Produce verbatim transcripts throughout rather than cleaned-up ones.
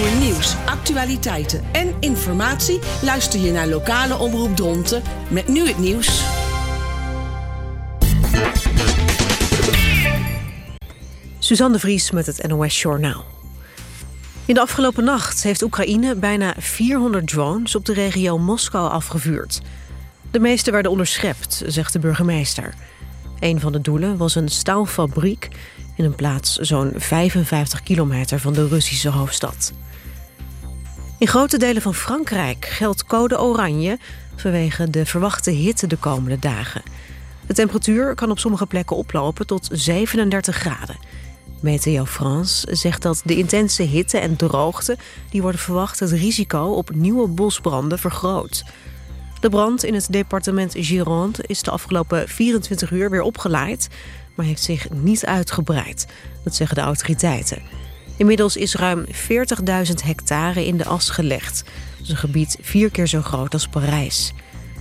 Voor nieuws, actualiteiten en informatie luister je naar lokale Omroep Dronten met nu het nieuws. Suzanne de Vries met het N O S Journaal. In de afgelopen nacht heeft Oekraïne bijna vierhonderd drones op de regio Moskou afgevuurd. De meeste werden onderschept, zegt de burgemeester. Een van de doelen was een staalfabriek in een plaats zo'n vijfenvijftig kilometer van de Russische hoofdstad. In grote delen van Frankrijk geldt code oranje vanwege de verwachte hitte de komende dagen. De temperatuur kan op sommige plekken oplopen tot zevenendertig graden. Meteo France zegt dat de intense hitte en droogte die worden verwacht het risico op nieuwe bosbranden vergroot. De brand in het departement Gironde is de afgelopen vierentwintig uur weer opgelaaid, maar heeft zich niet uitgebreid. Dat zeggen de autoriteiten. Inmiddels is ruim veertigduizend hectare in de as gelegd. Dat is een gebied vier keer zo groot als Parijs.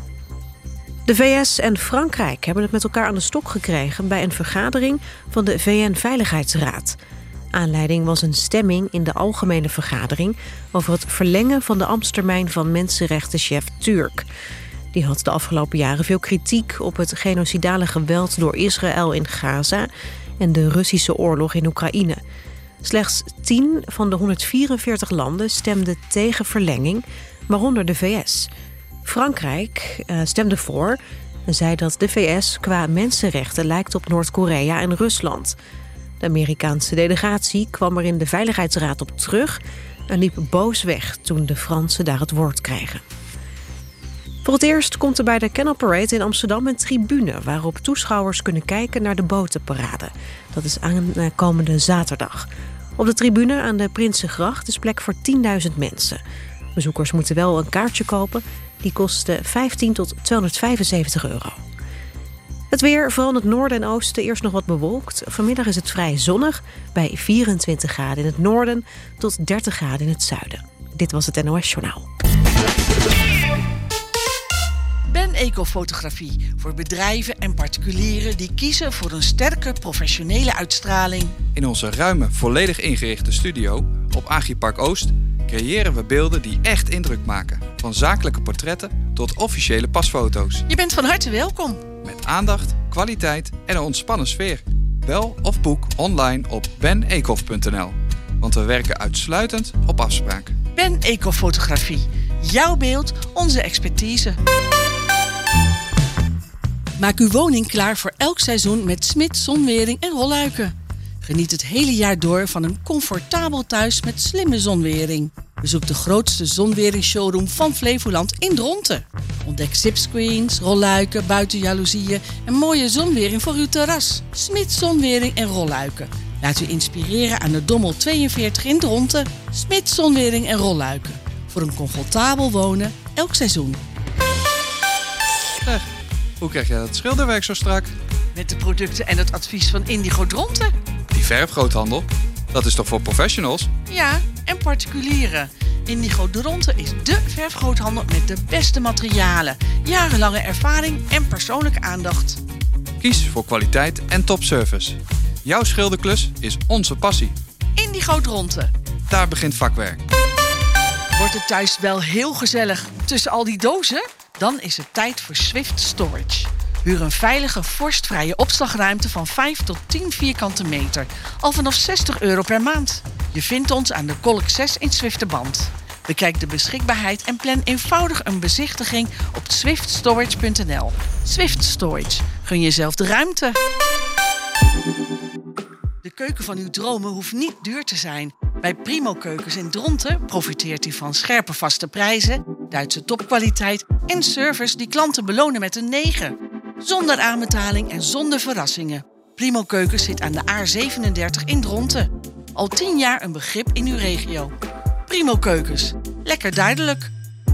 De V S en Frankrijk hebben het met elkaar aan de stok gekregen bij een vergadering van de V N-veiligheidsraad. Aanleiding was een stemming in de algemene vergadering over het verlengen van de ambtstermijn van mensenrechtenchef Turk. Die had de afgelopen jaren veel kritiek op het genocidale geweld door Israël in Gaza en de Russische oorlog in Oekraïne. Slechts tien van de honderdvierenveertig landen stemden tegen verlenging, waaronder de V S. Frankrijk uh, stemde voor en zei dat de V S qua mensenrechten lijkt op Noord-Korea en Rusland. De Amerikaanse delegatie kwam er in de Veiligheidsraad op terug en liep boos weg toen de Fransen daar het woord kregen. Voor het eerst komt er bij de Canal Parade in Amsterdam een tribune waarop toeschouwers kunnen kijken naar de botenparade. Dat is aankomende zaterdag. Op de tribune aan de Prinsengracht is plek voor tienduizend mensen. Bezoekers moeten wel een kaartje kopen. Die kost vijftien tot tweehonderdvijfenzeventig euro. Het weer, vooral in het noorden en oosten, eerst nog wat bewolkt. Vanmiddag is het vrij zonnig bij vierentwintig graden in het noorden tot dertig graden in het zuiden. Dit was het N O S Journaal. Ben Ecofotografie voor bedrijven en particulieren die kiezen voor een sterke professionele uitstraling. In onze ruime, volledig ingerichte studio op Agripark Oost creëren we beelden die echt indruk maken. Van zakelijke portretten tot officiële pasfoto's. Je bent van harte welkom. Met aandacht, kwaliteit en een ontspannen sfeer. Bel of boek online op ben ecof punt n l. Want we werken uitsluitend op afspraak. Ben Ecofotografie. Jouw beeld, onze expertise. Maak uw woning klaar voor elk seizoen met Smit Zonwering en Rolluiken. Geniet het hele jaar door van een comfortabel thuis met slimme zonwering. Bezoek de grootste zonweringsshowroom van Flevoland in Dronten. Ontdek zipscreens, rolluiken, buitenjaloezieën en mooie zonwering voor uw terras. Smit Zonwering en Rolluiken. Laat u inspireren aan de Dommel tweeënveertig in Dronten. Smit Zonwering en Rolluiken. Voor een comfortabel wonen elk seizoen. Zeg, hoe krijg jij dat schilderwerk zo strak? Met de producten en het advies van Indigo Dronten. Die verfgroothandel, dat is toch voor professionals? Ja, en particulieren. Indigo Dronten is dé verfgroothandel met de beste materialen, jarenlange ervaring en persoonlijke aandacht. Kies voor kwaliteit en topservice. Jouw schilderklus is onze passie. Indigo Dronten. Daar begint vakwerk. Wordt het thuis wel heel gezellig tussen al die dozen? Dan is het tijd voor Swift Storage. Huur een veilige, vorstvrije opslagruimte van vijf tot tien vierkante meter. Al vanaf zestig euro per maand. Je vindt ons aan de Kolk zes in Zwifterband. Bekijk de beschikbaarheid en plan eenvoudig een bezichtiging op swift storage punt n l. Swift Storage. Gun jezelf de ruimte. De keuken van uw dromen hoeft niet duur te zijn. Bij Primo Keukens in Dronten profiteert u van scherpe vaste prijzen, Duitse topkwaliteit en service die klanten belonen met een negen. Zonder aanbetaling en zonder verrassingen. Primo Keukens zit aan de A zevenendertig in Dronten. Al tien jaar een begrip in uw regio. Primo Keukens. Lekker duidelijk.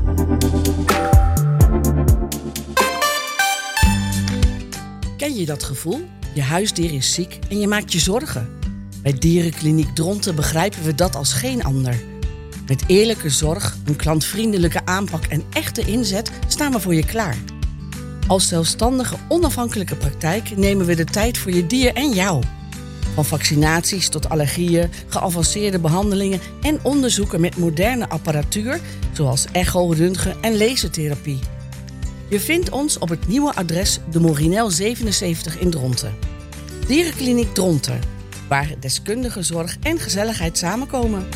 Ken je dat gevoel? Je huisdier is ziek en je maakt je zorgen. Bij Dierenkliniek Dronten begrijpen we dat als geen ander. Met eerlijke zorg, een klantvriendelijke aanpak en echte inzet staan we voor je klaar. Als zelfstandige, onafhankelijke praktijk nemen we de tijd voor je dier en jou. Van vaccinaties tot allergieën, geavanceerde behandelingen en onderzoeken met moderne apparatuur zoals echo, röntgen en lasertherapie. Je vindt ons op het nieuwe adres de Morinel zevenenzeventig in Dronten. Dierenkliniek Dronten, waar deskundige zorg en gezelligheid samenkomen.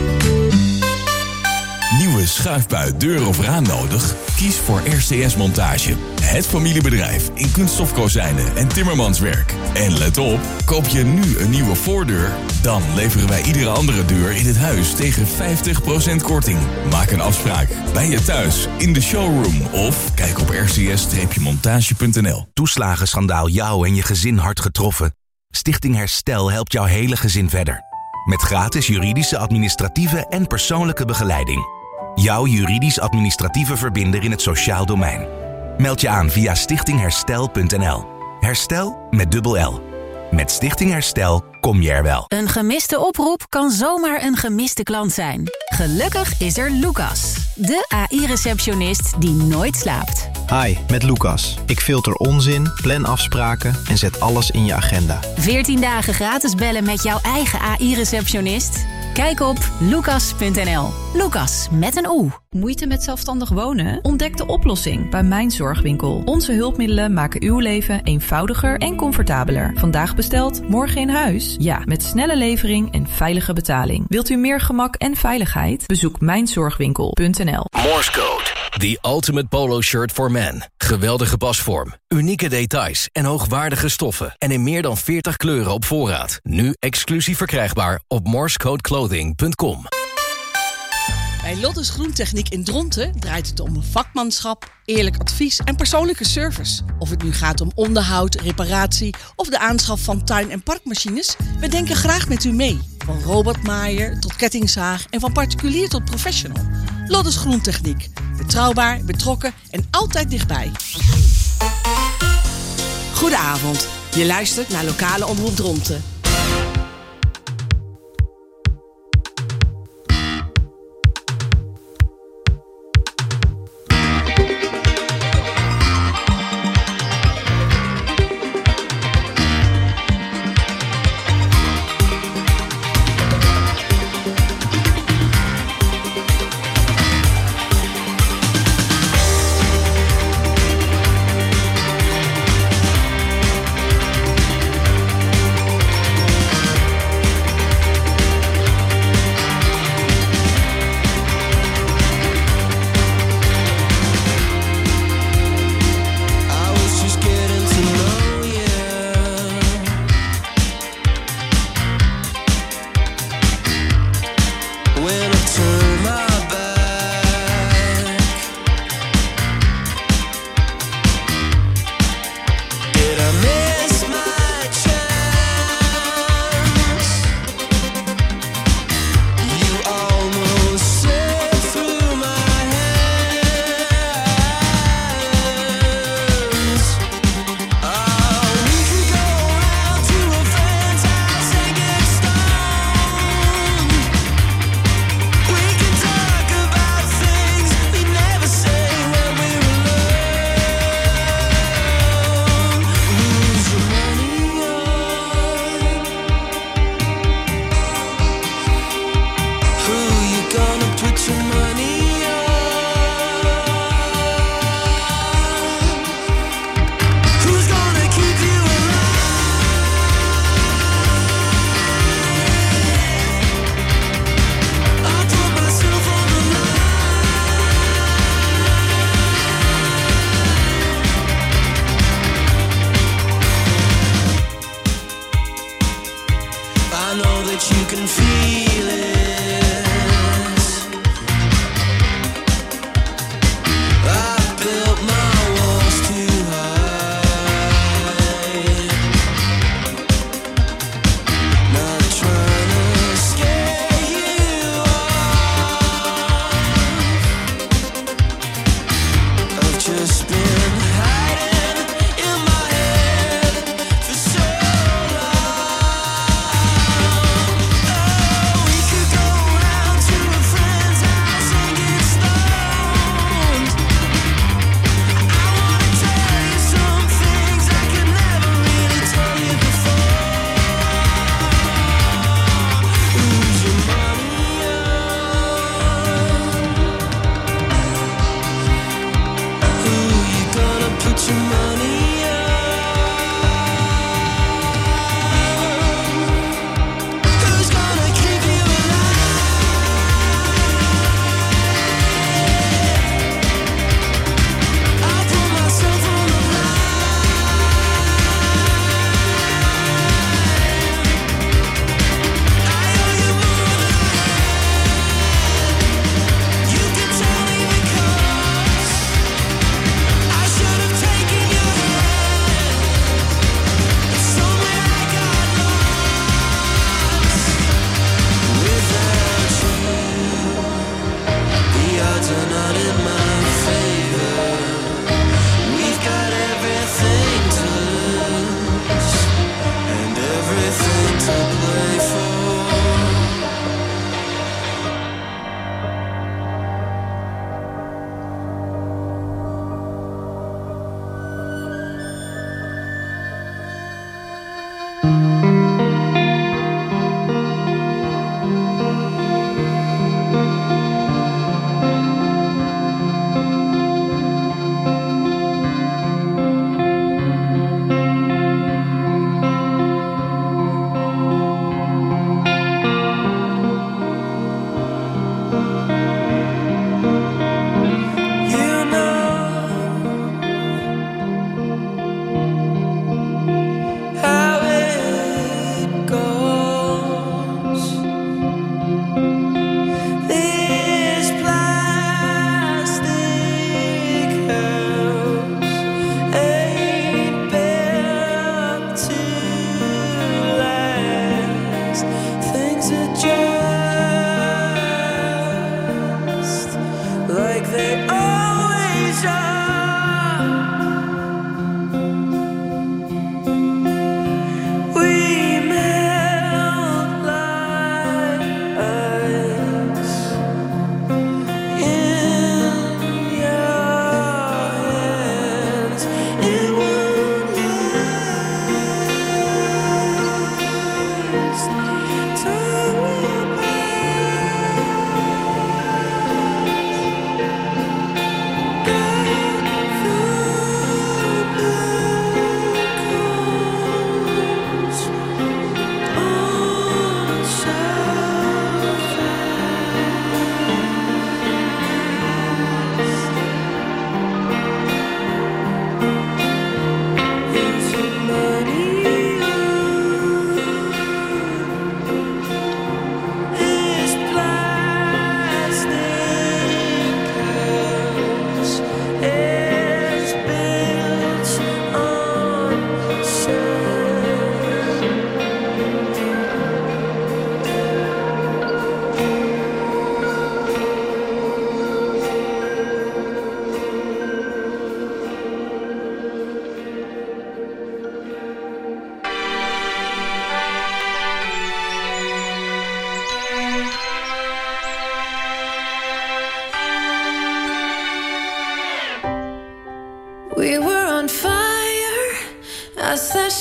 Nieuwe schuifbui, deur of raam nodig? Kies voor R C S Montage. Het familiebedrijf in kunststofkozijnen en timmermanswerk. En let op, koop je nu een nieuwe voordeur, dan leveren wij iedere andere deur in het huis tegen vijftig procent korting. Maak een afspraak bij je thuis, in de showroom of kijk op r c s montage punt n l. Toeslagenschandaal jou en je gezin hard getroffen? Stichting Herstel helpt jouw hele gezin verder. Met gratis juridische, administratieve en persoonlijke begeleiding. Jouw juridisch-administratieve verbinder in het sociaal domein. Meld je aan via stichting herstel punt n l. Herstel met dubbel L. Met Stichting Herstel kom je er wel. Een gemiste oproep kan zomaar een gemiste klant zijn. Gelukkig is er Lucas, de A I-receptionist die nooit slaapt. Hi, met Lucas. Ik filter onzin, plan afspraken en zet alles in je agenda. veertien dagen gratis bellen met jouw eigen A I-receptionist? Kijk op lucas punt n l. Lucas met een O. Moeite met zelfstandig wonen? Ontdek de oplossing bij Mijn Zorgwinkel. Onze hulpmiddelen maken uw leven eenvoudiger en comfortabeler. Vandaag besteld, morgen in huis? Ja, met snelle levering en veilige betaling. Wilt u meer gemak en veiligheid? Bezoek mijn zorgwinkel punt n l. Morse Code. The ultimate polo shirt for men. Geweldige pasvorm, unieke details en hoogwaardige stoffen. En in meer dan veertig kleuren op voorraad. Nu exclusief verkrijgbaar op morsecode clothing punt com. Bij Lottes Groentechniek in Dronten draait het om vakmanschap, eerlijk advies en persoonlijke service. Of het nu gaat om onderhoud, reparatie of de aanschaf van tuin- en parkmachines, we denken graag met u mee. Van robotmaaier tot kettingzaag en van particulier tot professional. Lottes Groentechniek. Betrouwbaar, betrokken en altijd dichtbij. Goedenavond. Je luistert naar Lokale Omroep Dronten. We could go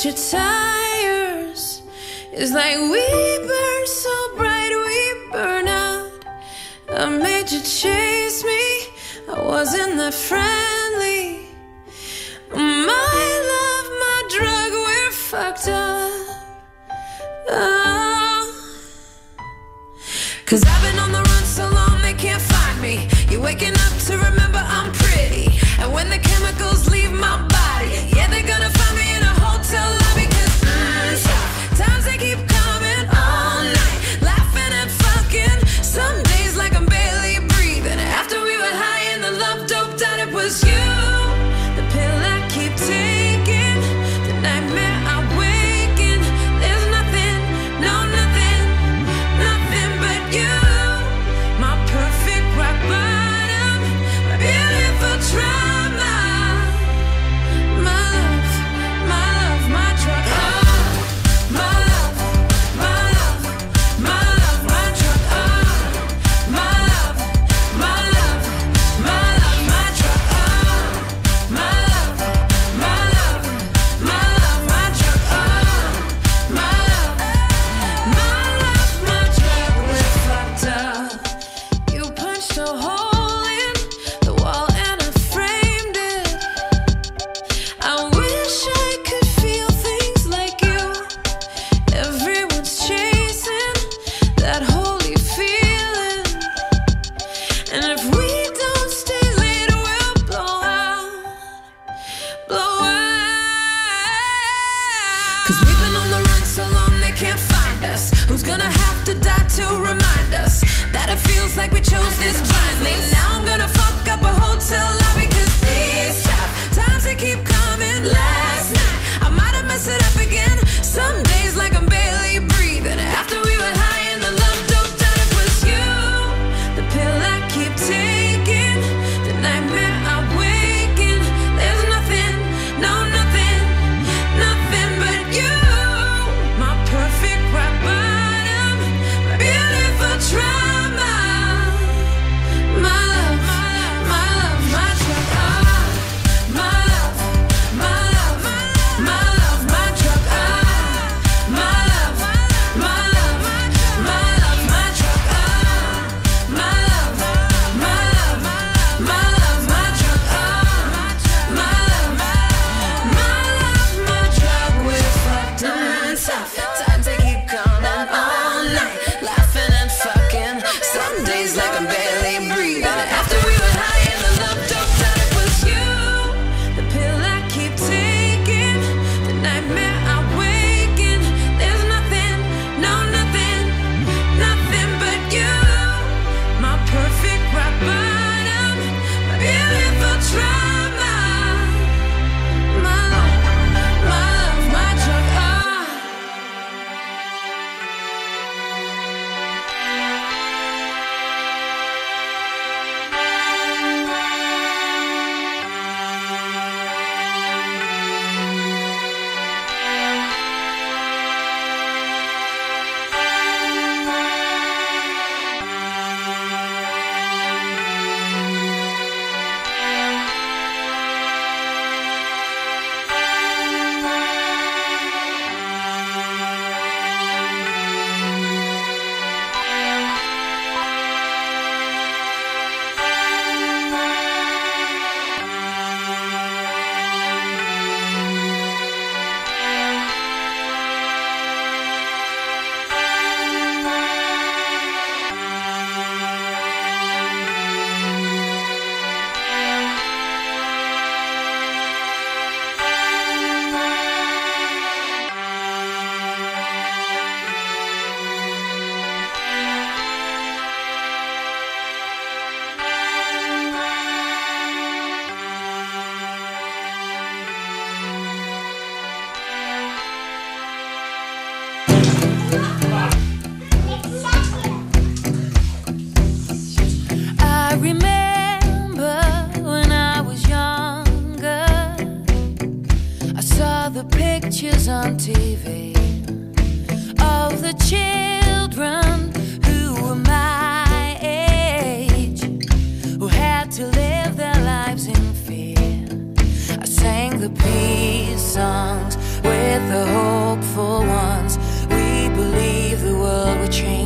your tires. It's like we burn so bright, we burn out. I made you chase me, I wasn't that friendly. My love, my drug, we're fucked up. Oh. Cause I've been on the run so long they can't find me. You're waking up to remember I'm pretty. And when the chemicals leave my body, yeah, they're gonna find me in a hotel lobby. Cause mm, times they keep coming all night, laughing and fucking. Some days like I'm barely breathing. After we were high and the love doped out, it was you. The pill I keep taking, the nightmare I wake in. There's nothing, no nothing, nothing but you. My perfect rock bottom, my beautiful trauma. My love, my love, my drug. Oh, my love, my love, my love, my drug. Oh, my love, my love, my love, my drug. Oh, my love, my love, my love, my drug. Oh, my love, my love, my drug. We're fucked up. You punched a hole in the wall and I framed it. I wish I could feel things like you. Everyone's chasing that holy feeling. And if we don't stay later, we'll blow out, blow out. Cause we've been on the run so long they can't find us. Who's gonna have to die to remind us that it feels like we chose this blindly? Now I'm gonna fuck up a hotel lobby. Cause these tough times they keep coming. Last night I might have messed it up again. Some days like I'm barely breathing. After we were high and the love doped out, it was you. The pill I keep taking, the nightmare I wake in. There's nothing, no nothing, nothing but you. My perfect rock bottom, my beautiful trauma.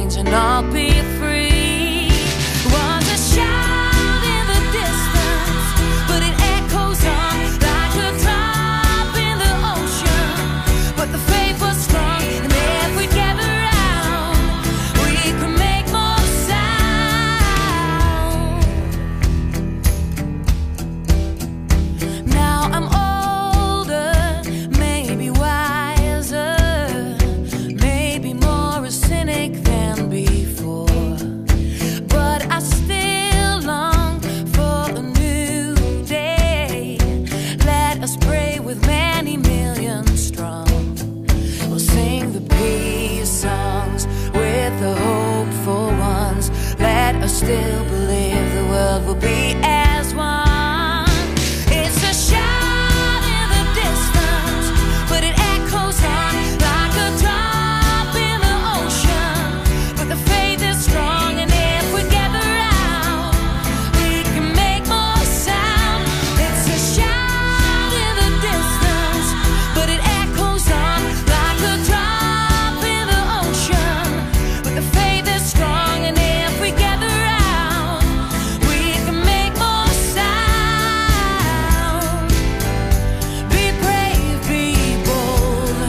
change and I'll be free. Was a shout in the distance, but it echoes on like a drop in the ocean. But the faith was strong, and if we gather round, we could make more sound. Now I'm older, maybe wiser, maybe more a cynic than before, but I still long for a new day. Let us pray with many millions strong. We'll sing the peace songs with the hopeful ones. Let us still believe the world will be as one. It's a shout in the distance, but it echoes on like a drop in the ocean. But the faith is strong, and if we gather round, we can make more sound. It's a shout in the distance, but it echoes on like a drop in the ocean. But the faith is strong, and if we gather round, we can make more sound. Be brave, be bold,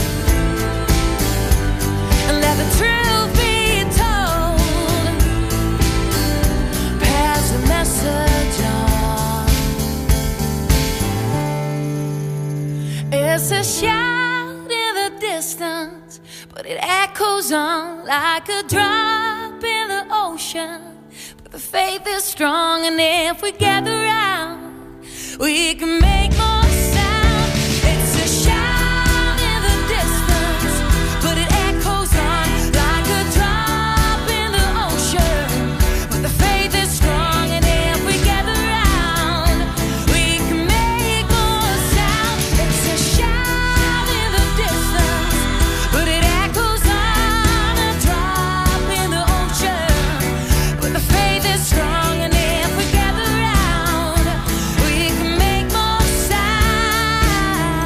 and let the truth be told. Pass the message on. It's a shout in the distance, but it echoes on like a drop in the ocean. But the faith is strong, and if we gather round, we can make more sound. It's a shout in the distance, but it echoes on like a drop in the ocean. But the faith is strong, and if we gather round, we can make more sound. It's a shout in the distance, but it echoes on a drop in the ocean. But the faith is strong, and if we gather round, we can make more sound.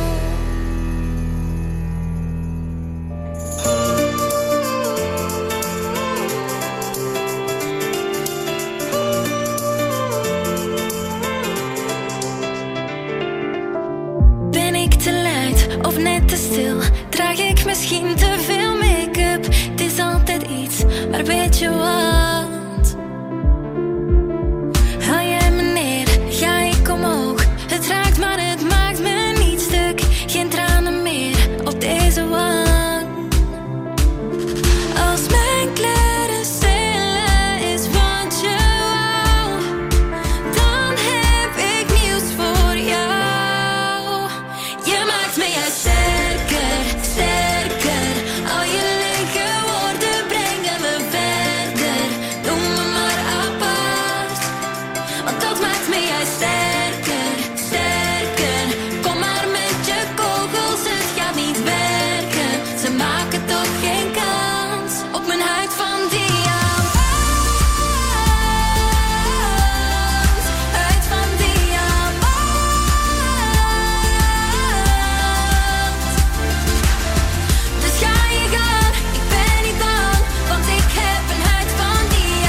Ben ik te luid of net te stil? Draag ik misschien te veel make-up? Het is altijd iets, maar weet je wat? Haal jij me neer, ga ik omhoog. Het raakt, maar het maakt me niet stuk. Geen tranen meer op deze wand. Als mijn kleuren stelen is wat je wou, dan heb ik nieuws voor jou. Je maakt me juist sterker, sterker. Al je lege woorden brengen me verder. Noem me maar apart, want dat maakt me juist sterker, sterker. Kom maar met je kogels, het gaat niet werken. Ze maken toch geen kans op mijn huid van diamant. Huid van diamant. Dus ga je gang, ik ben niet bang, want ik heb een huid van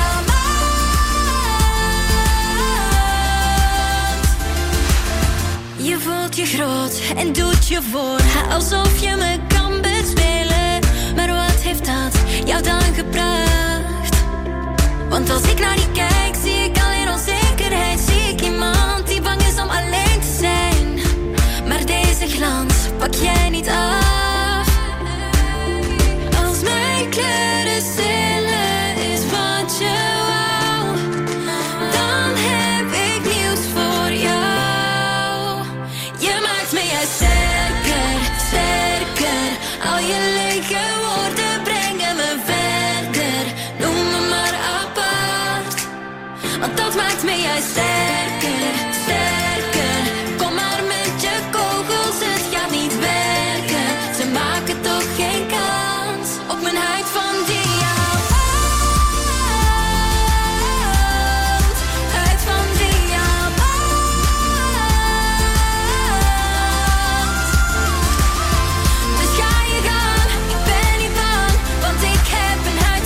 diamant. Je voelt je groot en doet je voor, alsof je me kan bespelen. Maar wat heeft dat jou dan gebracht? Want als ik naar die kijk, zie ik alleen onzekerheid. Zie ik iemand die bang is om alleen te zijn. Maar deze glans pak jij niet af. Als mijn kleuren stelen is wat je wou, dan heb ik nieuws voor jou. Je maakt me juist sterker, sterker. Al je lege woorden brengen me verder. Noem me maar apart, want dat maakt me juist sterker, sterker. Kom maar met je kogels, het gaat niet werken. Ze maken toch geen kans op mijn huid van diamant. Huid van diamant. Dus ga je gang, ik ben niet bang, want ik heb een huid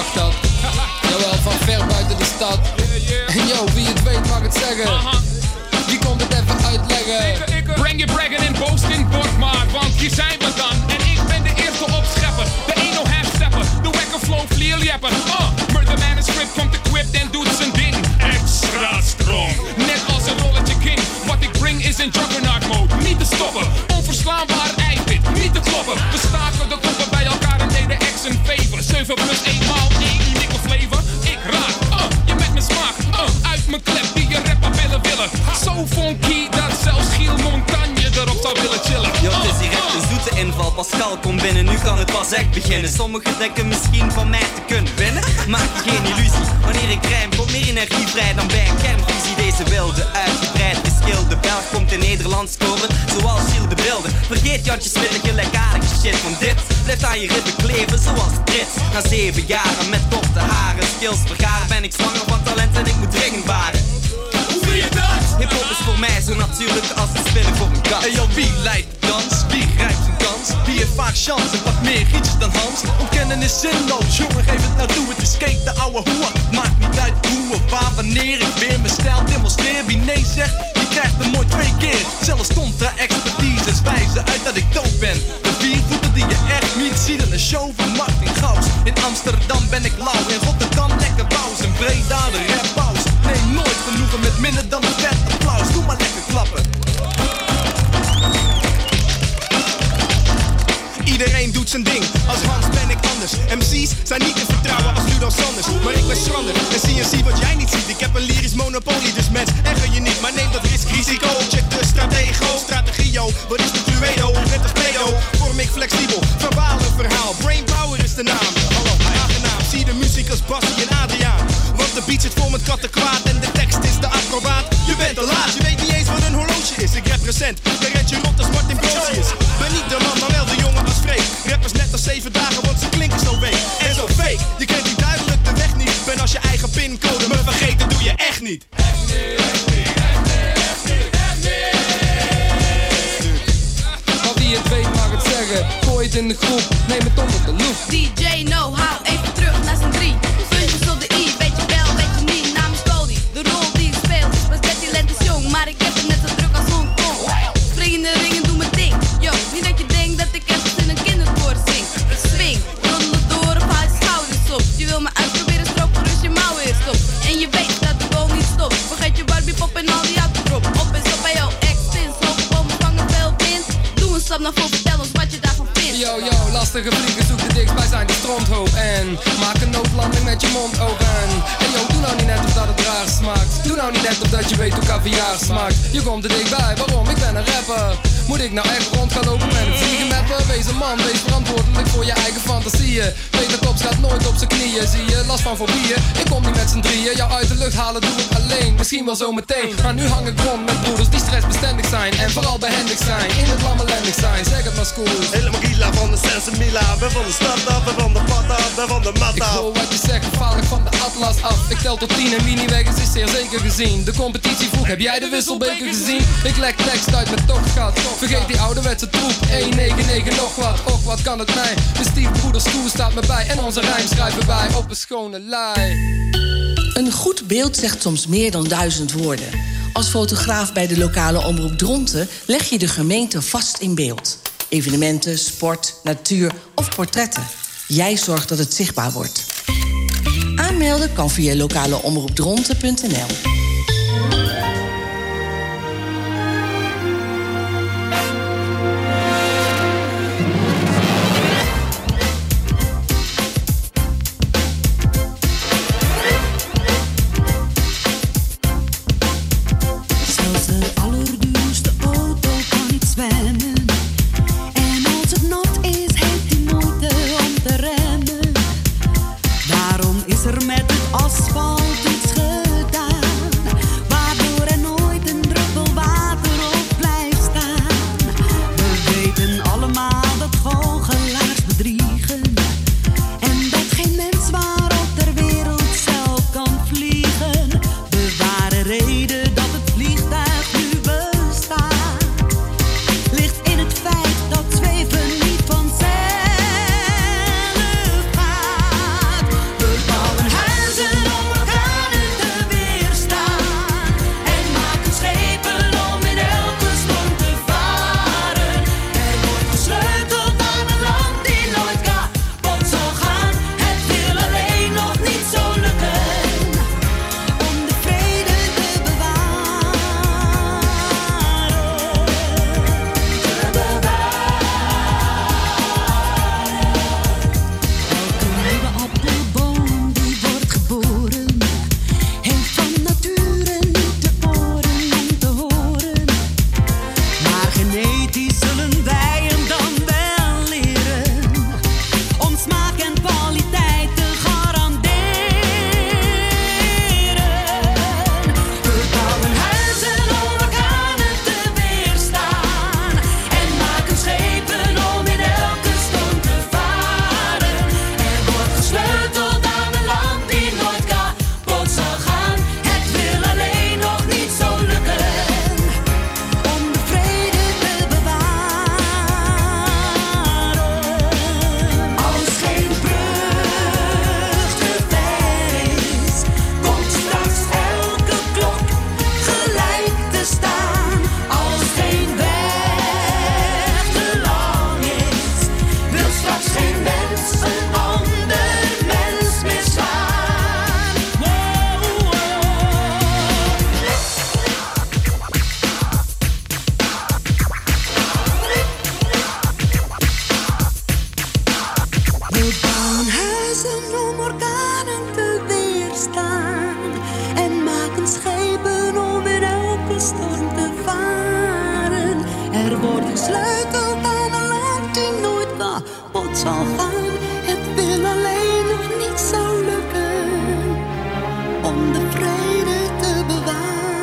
mag dat. Jawel, van ver buiten de stad. En yo, wie het weet mag het zeggen. Wie komt het even uitleggen? Breng je braggen en boast in Borgmaar, want hier zijn we dan. En ik ben de eerste opschepper, de eno half-stepper, de wekker flow vlierjepper. Uh, Murder Man is script, komt equipped en doet zijn ding. Extra strong, net als een rolletje king. Wat ik bring is in juggernaut mode, niet te stoppen. Onverslaanbaar eiwit, niet te kloppen. We staken de koppen bij elkaar en deden X en favor. zeven plus één maal één unieke flavor. Ik raak, uh, je met mijn smaak, uh, uit mijn klep die je rapper willen willen. Zo funky dat zelfs Giel Montagne erop zou willen chillen. Yo, het is direct een zoete inval. Pascal komt binnen, nu kan het pas echt beginnen. Sommigen denken misschien van mij te kunnen winnen. Maak je geen illusie, wanneer ik rijm komt meer energie vrij dan bij een kernfusie. Deze wilde, uitgebreid geschilde Belg komt in Nederland scoren, zoals Gilles de Wilde. Vergeet Jantje Smit en gelijkaardige shit, want dit blijft aan je ribben kleven zoals Brits. Na zeven jaren met korte haren, skills vergaren, ben ik zwanger van talent en ik moet dringend baren. Hoe doe je dat? Hip-hop is voor mij zo natuurlijk als het spinnen voor een kat. Hey yo, wie leidt de dans? Wie grijpt zijn kans? Wie heeft vaak chance en wat meer gietjes dan Hans? Ontkennen is zinloos, jongen geef het nou toe. Het is cake, de ouwe hoer. Maakt niet uit hoe of waar, wanneer ik weer mijn stijl demonstreer. Wie nee zegt, die krijgt hem mooi twee keer. Zelfs stond de expertise wijzen uit dat ik dood ben. De vier voeten die je echt niet ziet in een show van Martin Gauws. In Amsterdam ben ik lauw, in Rotterdam lekker bouws. In Breda de rap bouws. Nee, nooit genoegen met minder dan een vet applaus. Doe maar lekker klappen. Iedereen doet zijn ding, als Hans ben ik anders. M C's zijn niet te vertrouwen als Ludo Sanders. Maar ik ben schrander en zie en zie wat jij niet ziet. Ik heb een lyrisch monopolie, dus mens, erger je niet. Maar neem dat risk, risico, check de stratego. Strategio, wat is de Cluedo? Net als pedo, vorm ik flexibel. Verbaal een verhaal, brainpower is de naam. Hallo, aangenaam, zie de muziek als Bassie en Adriaan. Want de beat zit vol met kattenkwaad en de tekst is de acrobaat. Je bent te laat, je weet niet eens wat een horloge is. Ik rap recent, je redt je rot als Martin Brosius. Ben niet de man, maar wel de jongen als Freek. Rappers net als zeven dagen, want ze klinken zo week. En zo fake, je kent niet duidelijk de weg niet. Ben als je eigen pincode, me vergeten doe je echt niet. Echt niet, echt niet, echt niet, echt niet, echt niet. Maar wie het weet mag het zeggen, gooi het in de groep, neem het onder de loep. D J know-how, even terug naar zijn drie. Puntjes op de i, weet je wel, weet je niet. Naam is Cody, de rol die ik speel is pas dertien lentes jong. Maar ik heb het net zo druk als Hongkong. Spring in de ring en doe mijn ding. Yo, niet dat je denkt dat ik ergens in een kinderkoor zing. Ik swing, roddelen door of haal je schouders op. Je wil me uitproberen, stroop voor als je mouw eerst op. En je weet dat de goal niet stopt. Vergeet je Barbie pop en al die autodrop. Op en stop bij jou, ex-tins, hoge bomen vangen veel wind. Doe een stap naar voren, vertel ons wat je daarvan vindt. Yo, yo, lastige vliegen, zoek de dichtst zijn de stronthoop. En maak een noodlanding met je mond open. En yo, doe nou niet net of dat het raar smaakt. Doe nou niet net of dat je weet hoe caviar smaakt. Je komt er dichtbij, waarom? Ik ben een rapper. Moet ik nou echt rond gaan lopen met een vliegenmapper? Wees een man, wees verantwoordelijk voor je eigen fantasieën. Peter Kops gaat nooit op zijn knieën, zie je, last van fobieën. Ik kom niet met z'n drieën, jou uit de lucht halen doe ik alleen. Misschien wel zo meteen, maar nu hang ik rond met broeders die stressbestendig zijn. En vooral behendig zijn, in het lammelendig zijn, zeg het maar school. Helemaal gila van de Sensimila, ben van de stad af, ben van de pad af, ben van de mat af. Ik hoor wat je zegt, val ik van de atlas af. Ik tel tot tien en wie niet weg is, is zeer zeker gezien. De competitie vroeg, heb jij de wisselbeker gezien? Ik lek tekst uit met tochtgat, vergeet die ouderwetse troep. één negen negen nog wat, och wat kan het mij. De stiefbroeder stoel staat me bij en onze rijm schrijven wij op een schone lei. Een goed beeld zegt soms meer dan duizend woorden. Als fotograaf bij de lokale omroep Dronten leg je de gemeente vast in beeld. Evenementen, sport, natuur of portretten. Jij zorgt dat het zichtbaar wordt. Aanmelden kan via lokaleomroepdronten punt n l. Met het asfalt iets gedaan, waar geen mens een ander mens misslaan. Wow, We bouwen huizen om orkanen te weerstaan en maken schepen om in elke storm te varen. Er wordt gesleuteld aan een land die nooit kapot zal gaan. Het wil alleen nog niet zo lukken om de vrede te bewaren.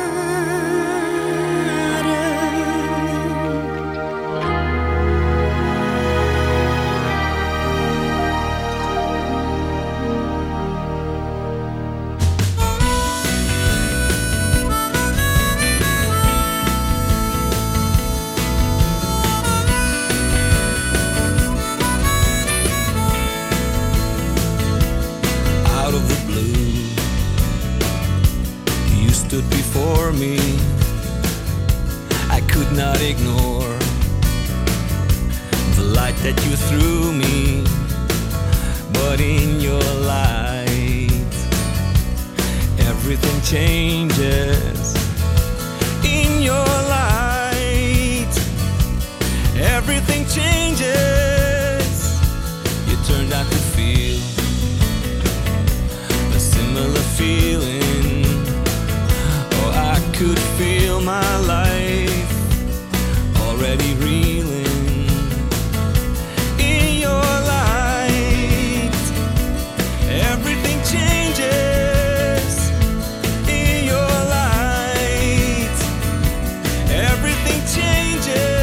Out of the blue, you stood before me. I could not ignore the light that you threw me, but in your light everything changes. In your light everything changes. You turned out to feel a similar feeling. Oh, I could feel my life already reeling. In your light everything changes. In your light everything changes.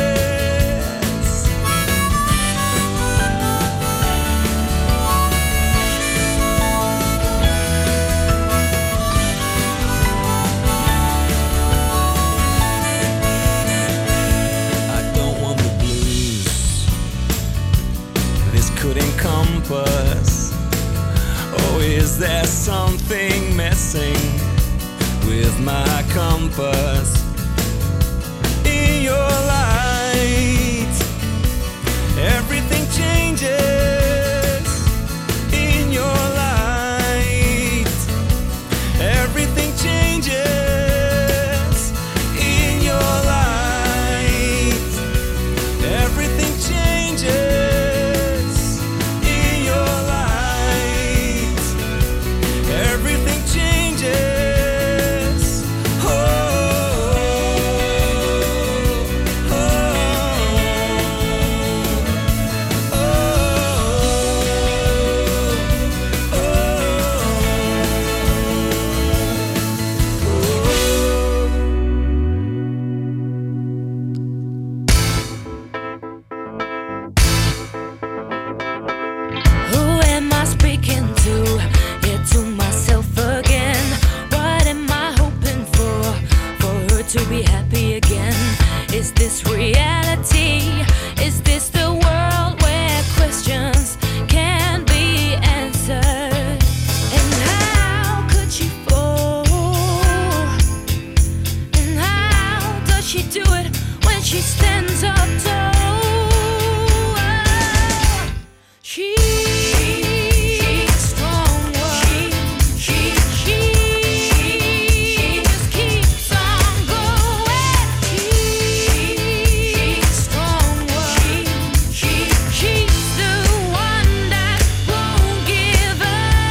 I don't want the blues. This could encompass. Oh, is there something messing with my compass? In your light everything changes. In your light everything changes. In your light everything changes. In your light everything changes. Oh, oh, who am I speaking to? Yeah, to myself again. What am I hoping for? For her to be happy again. Is this reality? Is this the world where questions can be answered? And how could she fall? And how does she do it when she stands up tall? She She's strong. She She She just keeps on going. She's strong. She She's the one that won't give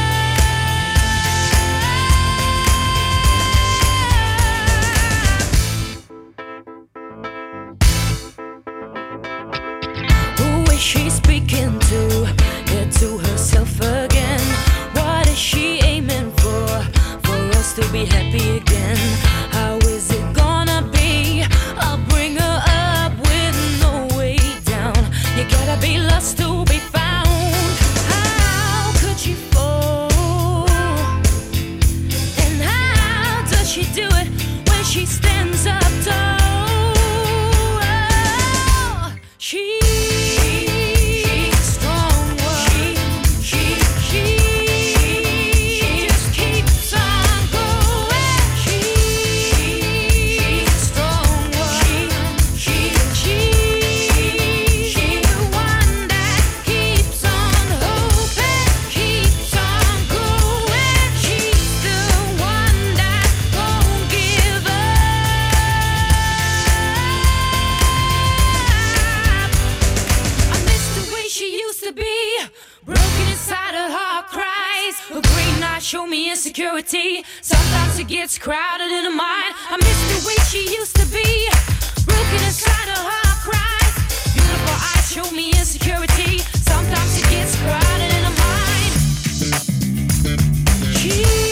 up. Who is she speaking to? Yeah, to herself again. What is she aiming for? For us to be happy again. How is it gonna be? I'll bring her up with no way down. You gotta be lost to be found. How could she fall? And how does she do it when she stands up tall? She She's strong. She She She just keeps on going. She's strong. She She She's the one that keeps Broken inside a heart cries. A green light show me insecurity. Sometimes it gets crowded in the mind. I miss the way she used to be. Broken inside a heart cries. Beautiful eyes show me insecurity. Sometimes it gets crowded in the mind. She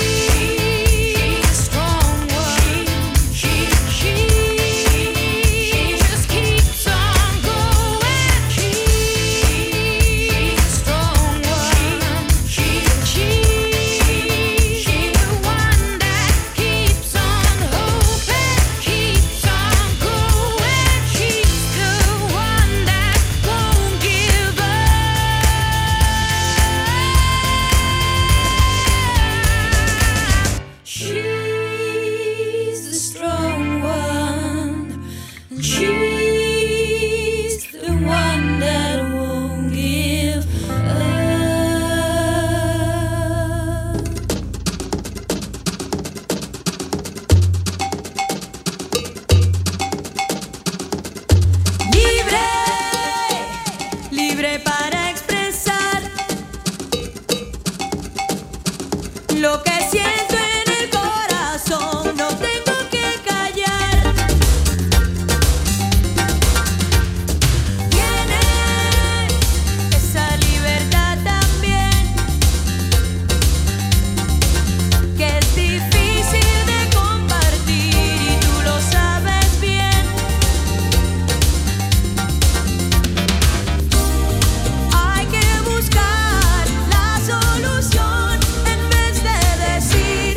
hay que buscar la solución en vez de decir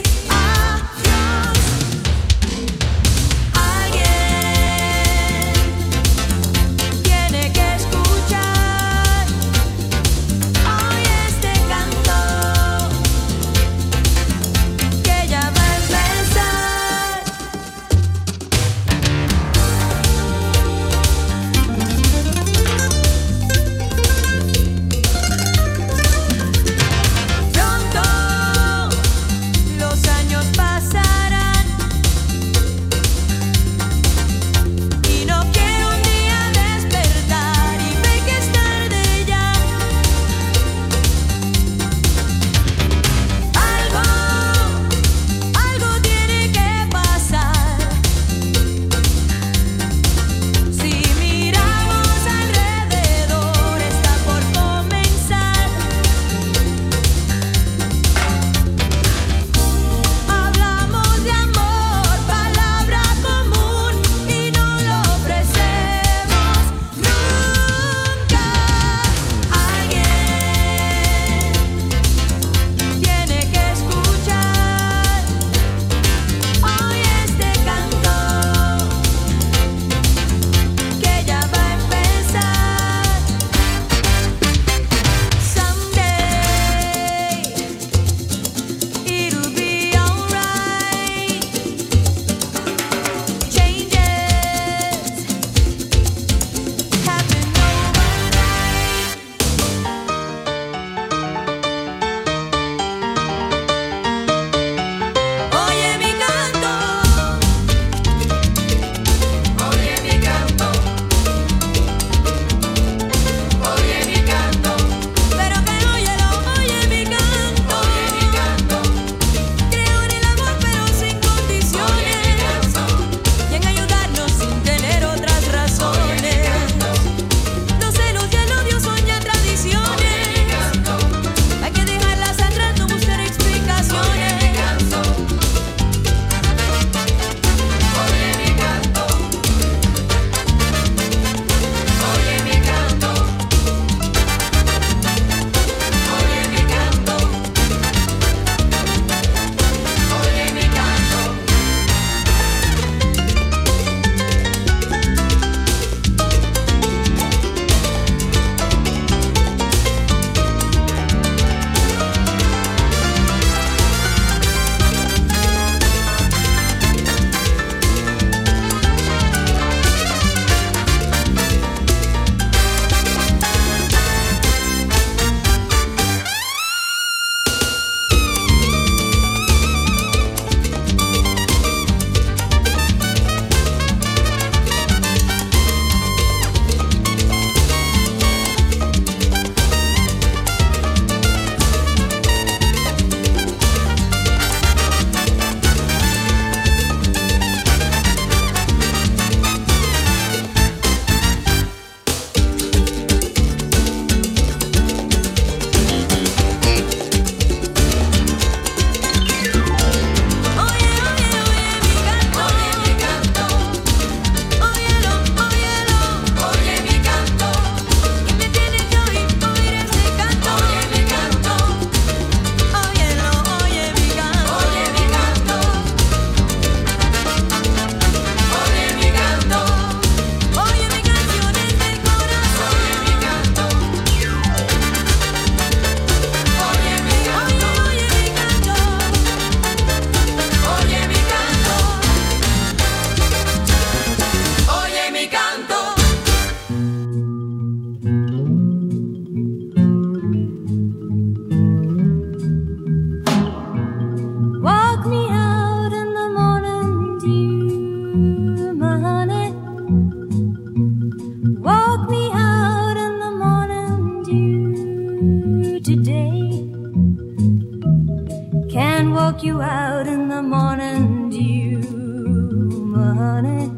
walk you out in the morning dew, my honey.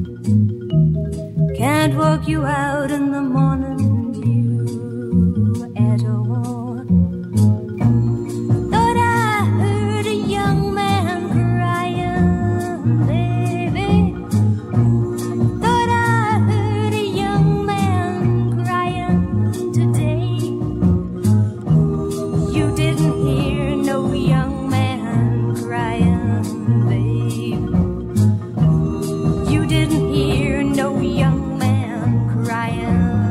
Can't walk you out in the morning dew at all. Thought I heard a young man crying, baby. Thought I heard a young man crying today. You didn't hear no young man crying, babe. You didn't hear no young man crying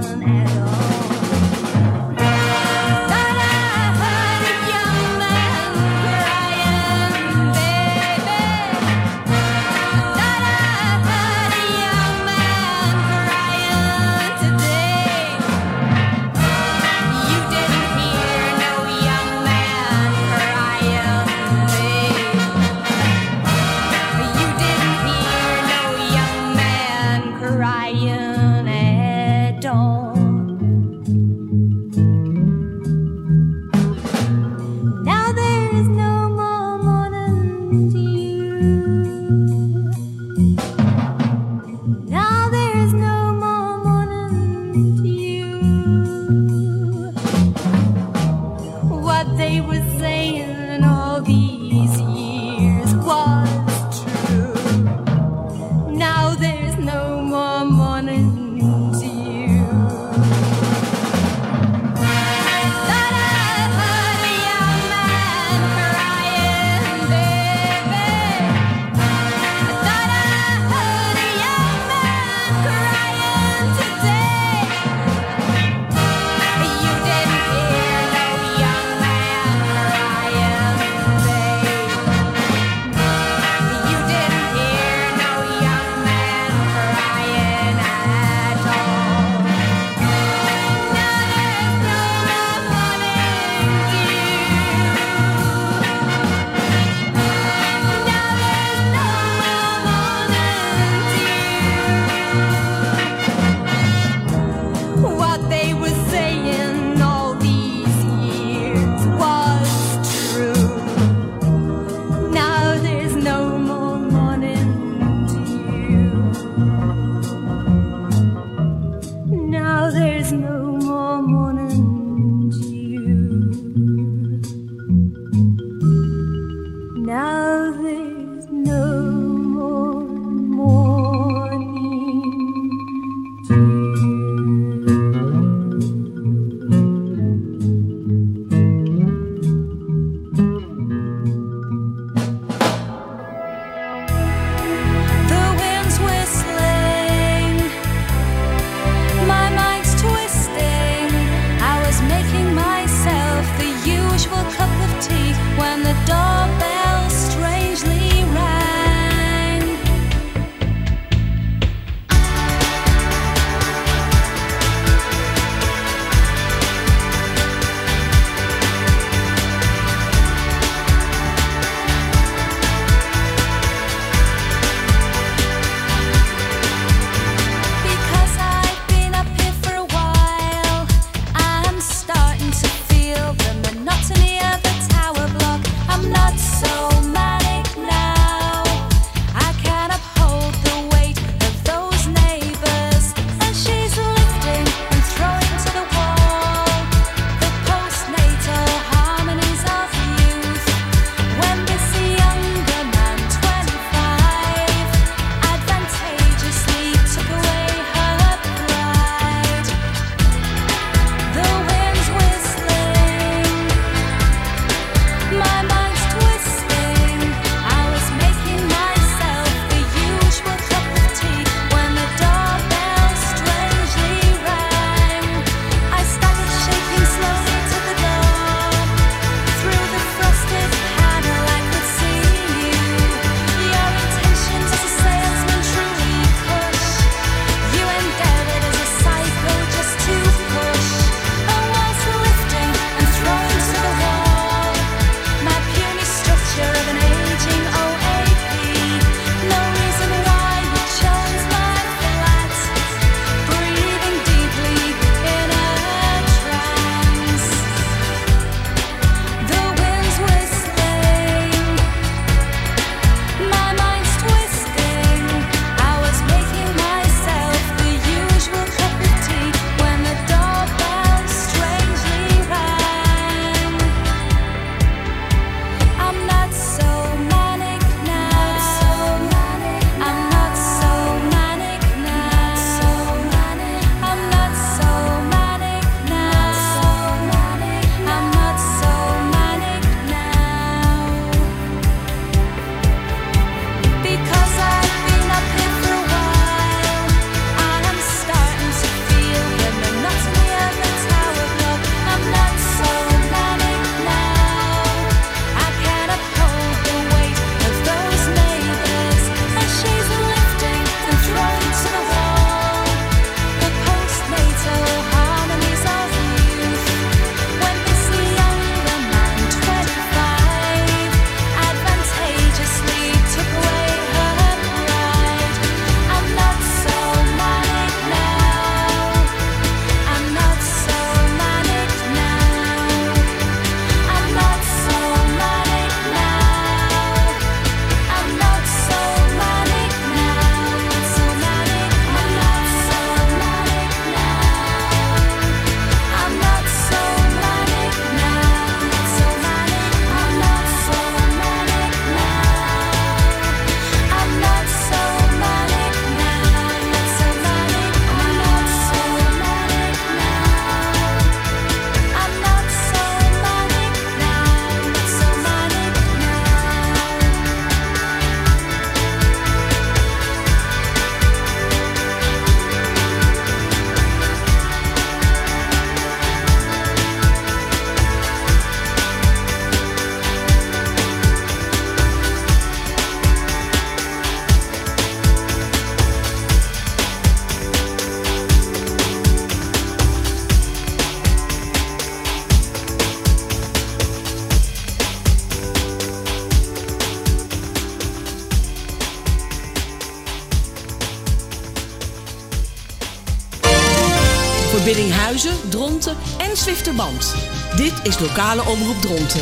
Vieringhuizen, Dronten en Zwifterband. Dit is lokale omroep Dronten.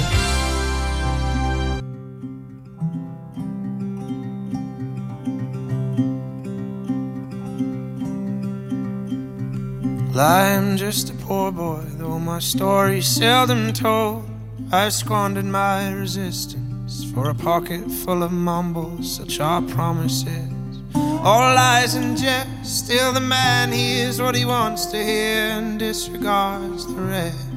I'm just a poor boy, though my story's seldom told. I've squandered my resistance for a pocket full of mumbles, such are promises. All lies and jest, still the man hears what he wants to hear and disregards the rest.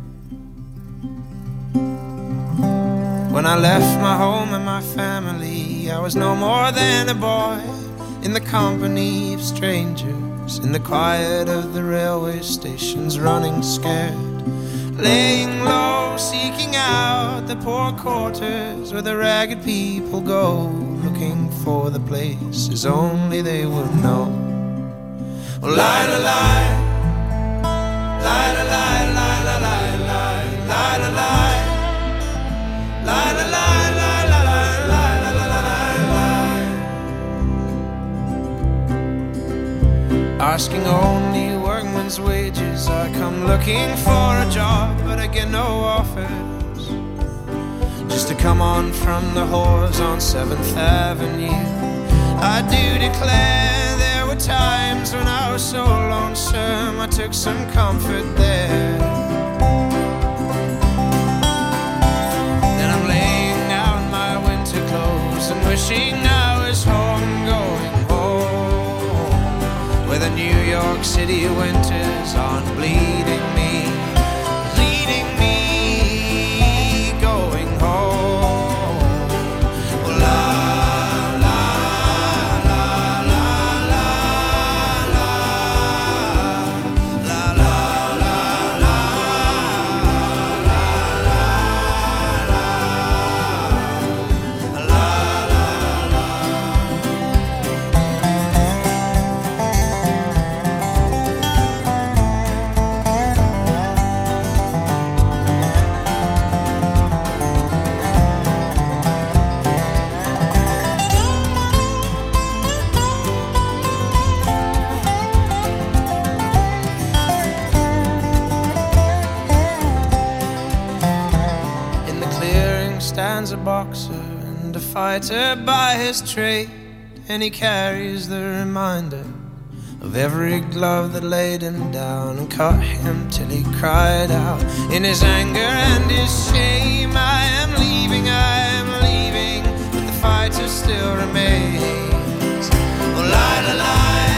When I left my home and my family, I was no more than a boy in the company of strangers, in the quiet of the railway stations, running scared, laying low, seeking out the poor quarters where the ragged people go, looking for the places only they would know. Oh, lie, lie, lie, lie, lie, lie, lie, lie, lie, lie, lie, lie, lie, lie, lie. Asking only workman's wages, I come looking for a job, but I get no offers. Just to come on from the whores on seventh Avenue. I do declare there were times when I was so lonesome, I took some comfort there. Then I'm laying out my winter clothes and wishing I was home, going where the New York City winters aren't bleeding me, bleeding me, going home. Oh, la, la, la, la, la, la, la, la, la, la, la, la, la. Stands a boxer and a fighter by his trade, and he carries the reminder of every glove that laid him down and cut him till he cried out in his anger and his shame. I am leaving, I am leaving, but the fighter still remains. Oh, lie, lie, lie.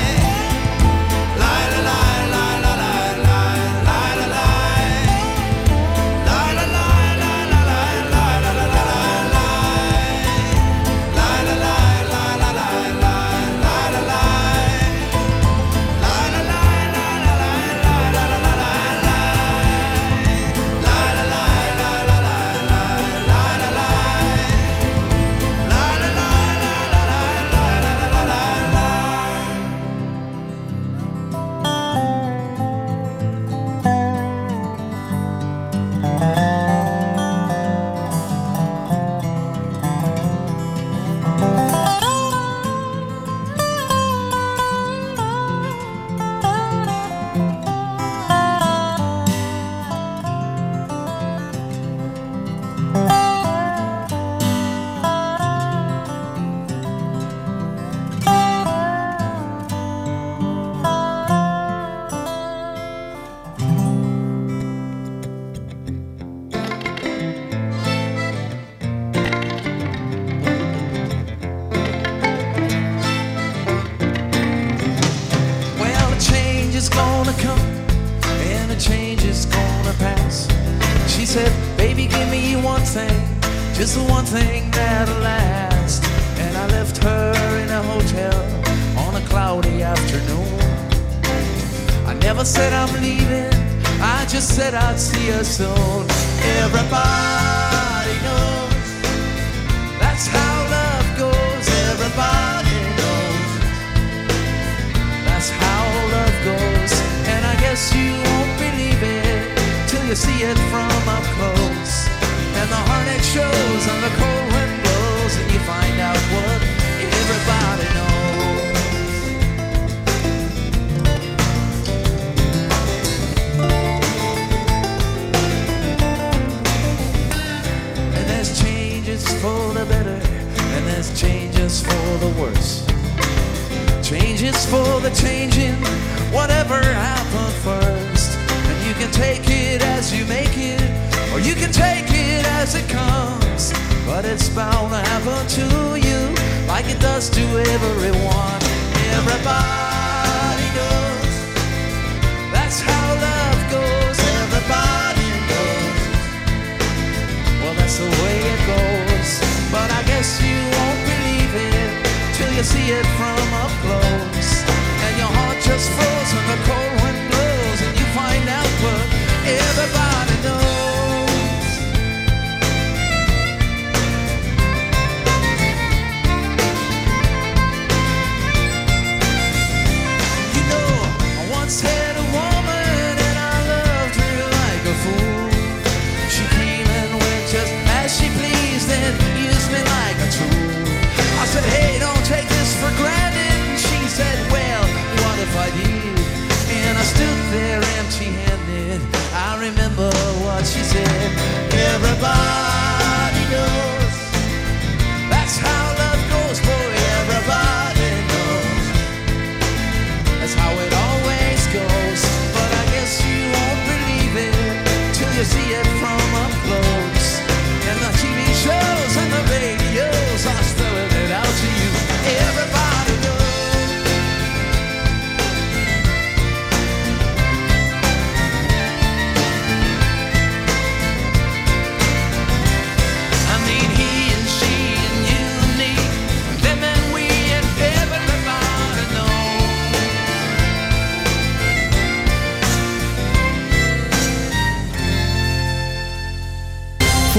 Just the one thing that'll last. And I left her in a hotel on a cloudy afternoon. I never said I'm leaving, I just said I'd see her soon. Everybody knows that's how love goes. Everybody knows that's how love goes. And I guess you won't believe it till you see it from up close. And the heartache shows and the cold wind blows, and you find out what everybody knows. ask for the changing, whatever happened first. And you can take it as you make it, or you can take it as it comes. But it's bound to happen to you, like it does to everyone. Everybody knows that's how love goes. Everybody knows, well, that's the way it goes. But I guess you won't believe it till you see it from up close. And your heart just froze when the cold wind blows, and you find out what everybody knows. You know, I once had a woman and I loved her like a fool. She came and went just as she pleased and used me like a tool. I said, hey, don't take this for granted. And she said, well, what if I did? And I stood there empty-handed. I remember what she said. Everybody knows that's how love goes, boy. Everybody knows that's how it always goes. But I guess you won't believe it till you see it